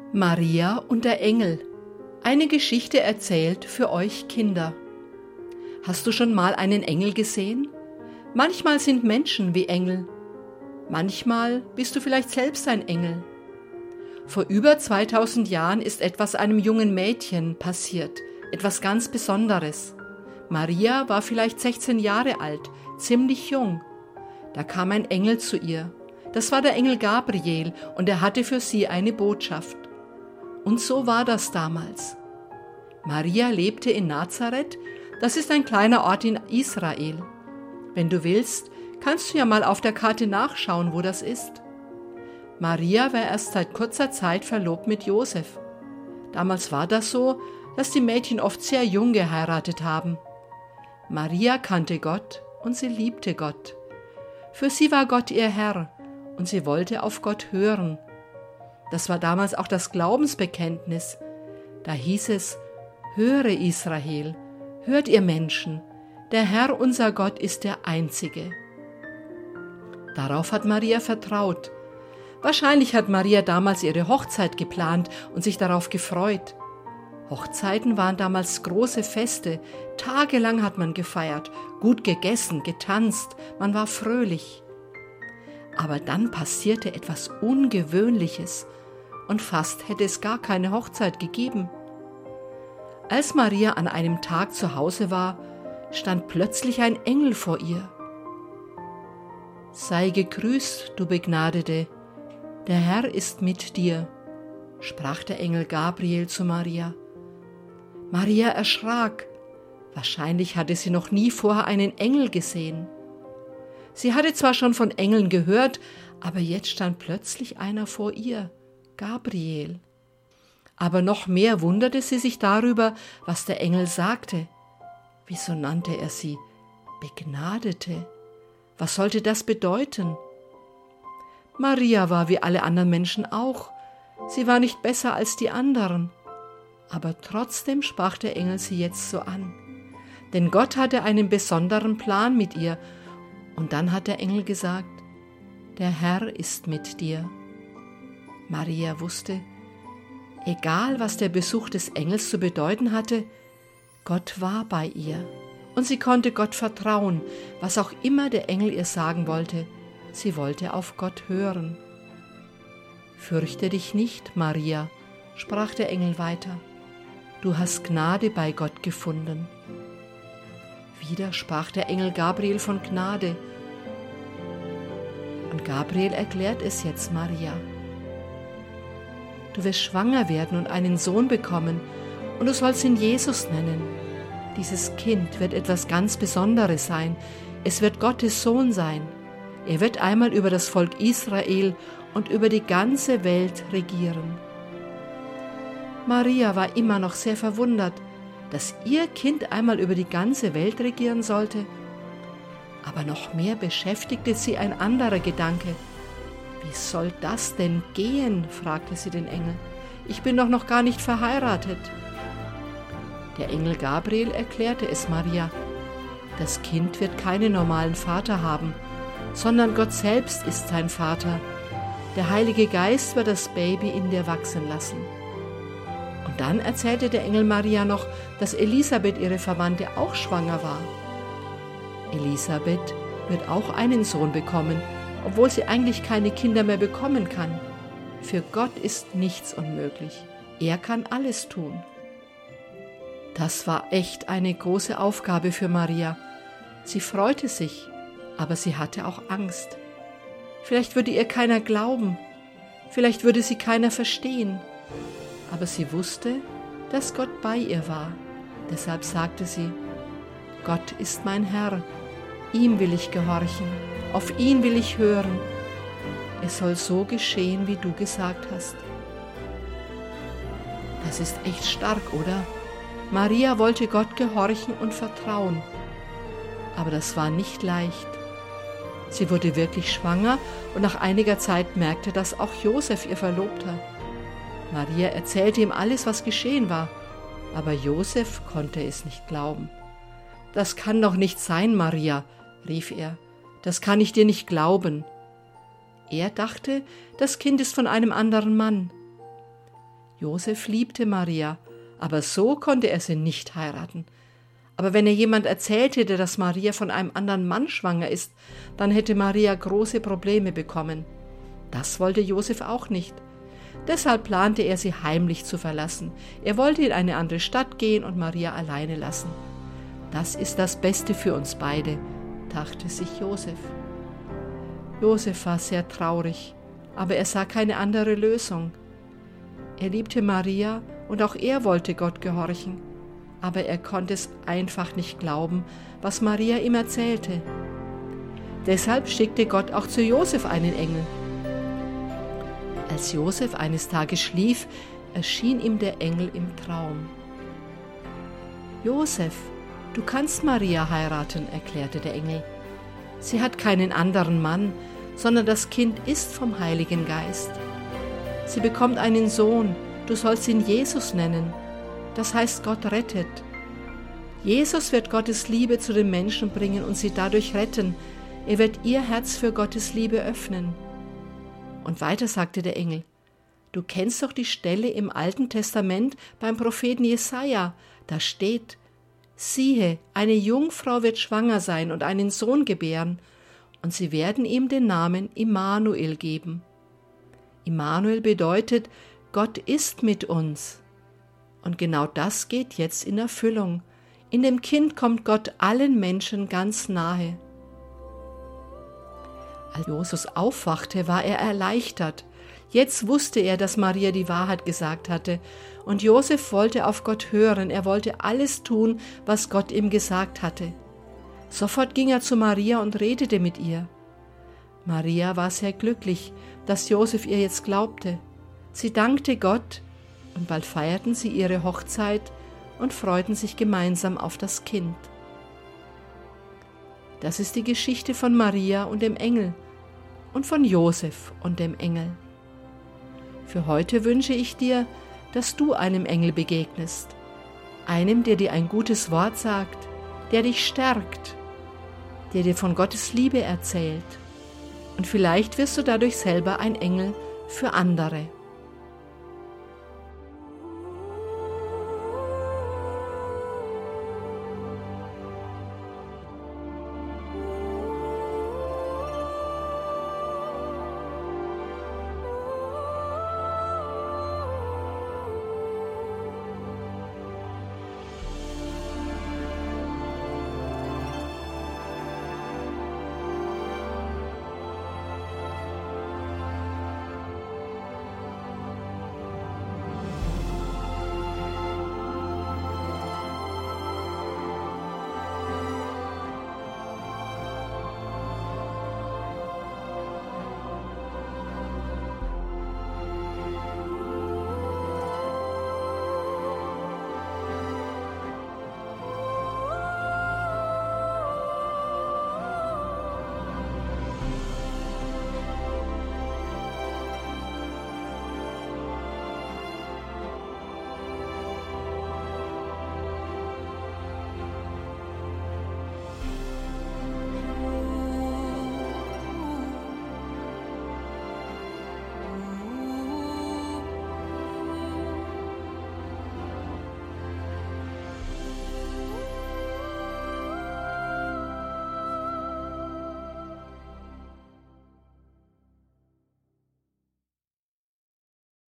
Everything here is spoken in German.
Maria und der Engel. Eine Geschichte erzählt für euch Kinder. Hast du schon mal einen Engel gesehen? Manchmal sind Menschen wie Engel. Manchmal bist du vielleicht selbst ein Engel. Vor über 2000 Jahren ist etwas einem jungen Mädchen passiert, etwas ganz Besonderes. Maria war vielleicht 16 Jahre alt, ziemlich jung. Da kam ein Engel zu ihr. Das war der Engel Gabriel und er hatte für sie eine Botschaft. Und so war das damals. Maria lebte in Nazareth, das ist ein kleiner Ort in Israel. Wenn du willst, kannst du ja mal auf der Karte nachschauen, wo das ist. Maria war erst seit kurzer Zeit verlobt mit Josef. Damals war das so, dass die Mädchen oft sehr jung geheiratet haben. Maria kannte Gott und sie liebte Gott. Für sie war Gott ihr Herr und sie wollte auf Gott hören. Das war damals auch das Glaubensbekenntnis. Da hieß es: Höre Israel, hört ihr Menschen, der Herr unser Gott ist der Einzige. Darauf hat Maria vertraut. Wahrscheinlich hat Maria damals ihre Hochzeit geplant und sich darauf gefreut. Hochzeiten waren damals große Feste, tagelang hat man gefeiert, gut gegessen, getanzt, man war fröhlich. Aber dann passierte etwas Ungewöhnliches und fast hätte es gar keine Hochzeit gegeben. Als Maria an einem Tag zu Hause war, stand plötzlich ein Engel vor ihr. Sei gegrüßt, du Begnadete, der Herr ist mit dir, sprach der Engel Gabriel zu Maria. Maria erschrak. Wahrscheinlich hatte sie noch nie vorher einen Engel gesehen. Sie hatte zwar schon von Engeln gehört, aber jetzt stand plötzlich einer vor ihr, Gabriel. Aber noch mehr wunderte sie sich darüber, was der Engel sagte. Wieso nannte er sie Begnadete? Was sollte das bedeuten? Maria war wie alle anderen Menschen auch. Sie war nicht besser als die anderen. Aber trotzdem sprach der Engel sie jetzt so an. Denn Gott hatte einen besonderen Plan mit ihr. Und dann hat der Engel gesagt: Der Herr ist mit dir. Maria wusste, egal was der Besuch des Engels zu bedeuten hatte, Gott war bei ihr. Und sie konnte Gott vertrauen, was auch immer der Engel ihr sagen wollte. Sie wollte auf Gott hören. Fürchte dich nicht, Maria, sprach der Engel weiter. Du hast Gnade bei Gott gefunden. Wieder sprach der Engel Gabriel von Gnade. Und Gabriel erklärt es jetzt Maria. Du wirst schwanger werden und einen Sohn bekommen, und du sollst ihn Jesus nennen. Dieses Kind wird etwas ganz Besonderes sein. Es wird Gottes Sohn sein. Er wird einmal über das Volk Israel und über die ganze Welt regieren. Maria war immer noch sehr verwundert, dass ihr Kind einmal über die ganze Welt regieren sollte. Aber noch mehr beschäftigte sie ein anderer Gedanke. Wie soll das denn gehen? Fragte sie den Engel. Ich bin doch noch gar nicht verheiratet. Der Engel Gabriel erklärte es Maria. Das Kind wird keinen normalen Vater haben, sondern Gott selbst ist sein Vater. Der Heilige Geist wird das Baby in dir wachsen lassen. Und dann erzählte der Engel Maria noch, dass Elisabeth, ihre Verwandte, auch schwanger war. Elisabeth wird auch einen Sohn bekommen, obwohl sie eigentlich keine Kinder mehr bekommen kann. Für Gott ist nichts unmöglich. Er kann alles tun. Das war echt eine große Aufgabe für Maria. Sie freute sich, aber sie hatte auch Angst. Vielleicht würde ihr keiner glauben, vielleicht würde sie keiner verstehen. Aber sie wusste, dass Gott bei ihr war. Deshalb sagte sie: Gott ist mein Herr, ihm will ich gehorchen, auf ihn will ich hören. Es soll so geschehen, wie du gesagt hast. Das ist echt stark, oder? Maria wollte Gott gehorchen und vertrauen. Aber das war nicht leicht. Sie wurde wirklich schwanger und nach einiger Zeit merkte das auch Josef, ihr Verlobter. Maria erzählte ihm alles, was geschehen war, aber Josef konnte es nicht glauben. Das kann doch nicht sein, Maria, rief er. Das kann ich dir nicht glauben. Er dachte, das Kind ist von einem anderen Mann. Josef liebte Maria, aber so konnte er sie nicht heiraten. Aber wenn er jemand erzählt hätte, dass Maria von einem anderen Mann schwanger ist, dann hätte Maria große Probleme bekommen. Das wollte Josef auch nicht. Deshalb plante er, sie heimlich zu verlassen. Er wollte in eine andere Stadt gehen und Maria alleine lassen. Das ist das Beste für uns beide, dachte sich Josef. Josef war sehr traurig, aber er sah keine andere Lösung. Er liebte Maria und auch er wollte Gott gehorchen, aber er konnte es einfach nicht glauben, was Maria ihm erzählte. Deshalb schickte Gott auch zu Josef einen Engel. Als Josef eines Tages schlief, erschien ihm der Engel im Traum. Josef, du kannst Maria heiraten, erklärte der Engel. Sie hat keinen anderen Mann, sondern das Kind ist vom Heiligen Geist. Sie bekommt einen Sohn, du sollst ihn Jesus nennen. Das heißt, Gott rettet. Jesus wird Gottes Liebe zu den Menschen bringen und sie dadurch retten. Er wird ihr Herz für Gottes Liebe öffnen. Und weiter sagte der Engel, du kennst doch die Stelle im Alten Testament beim Propheten Jesaja. Da steht, siehe, eine Jungfrau wird schwanger sein und einen Sohn gebären, und sie werden ihm den Namen Immanuel geben. Immanuel bedeutet, Gott ist mit uns. Und genau das geht jetzt in Erfüllung. In dem Kind kommt Gott allen Menschen ganz nahe. Als Josef aufwachte, war er erleichtert. Jetzt wusste er, dass Maria die Wahrheit gesagt hatte. Und Josef wollte auf Gott hören. Er wollte alles tun, was Gott ihm gesagt hatte. Sofort ging er zu Maria und redete mit ihr. Maria war sehr glücklich, dass Josef ihr jetzt glaubte. Sie dankte Gott und bald feierten sie ihre Hochzeit und freuten sich gemeinsam auf das Kind. Das ist die Geschichte von Maria und dem Engel und von Josef und dem Engel. Für heute wünsche ich dir, dass du einem Engel begegnest, einem, der dir ein gutes Wort sagt, der dich stärkt, der dir von Gottes Liebe erzählt. Und vielleicht wirst du dadurch selber ein Engel für andere.